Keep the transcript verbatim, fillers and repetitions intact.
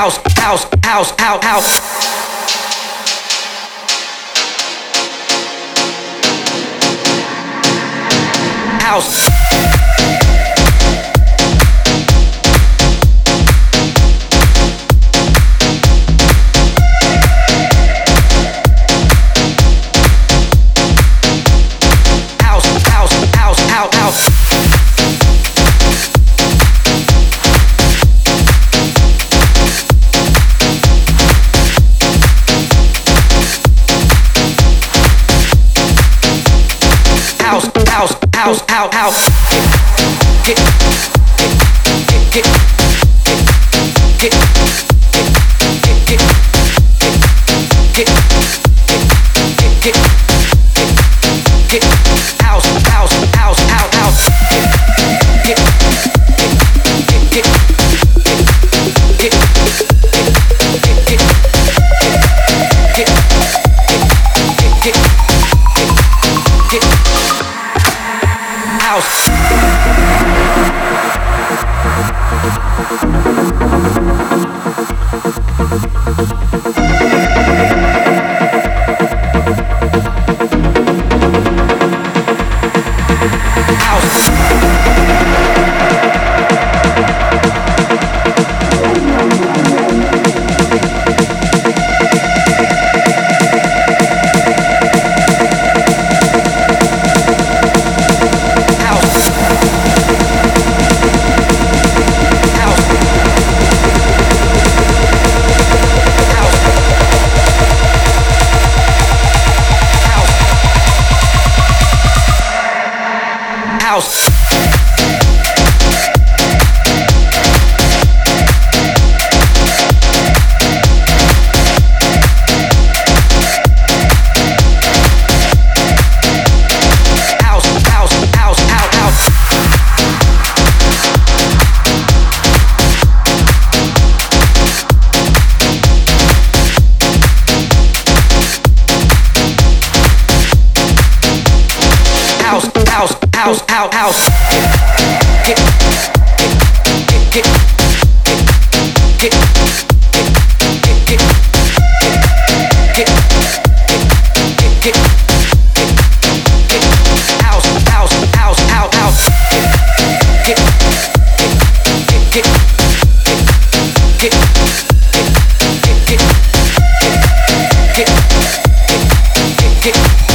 house, house, house, house, house. House. House, house, house, house. Get, get, get, get, get, get, get, get, get, get, get, get, house, house, house, house, house. Get, get, get, get, get, get, get, get, get, get, get. House. House. House, house, house, house. Get, get, get, get, get, get, get, get, get, get, get, get, house, house, house, house, house. Get, get, get, get, get, get, get, get, get, get, get, get.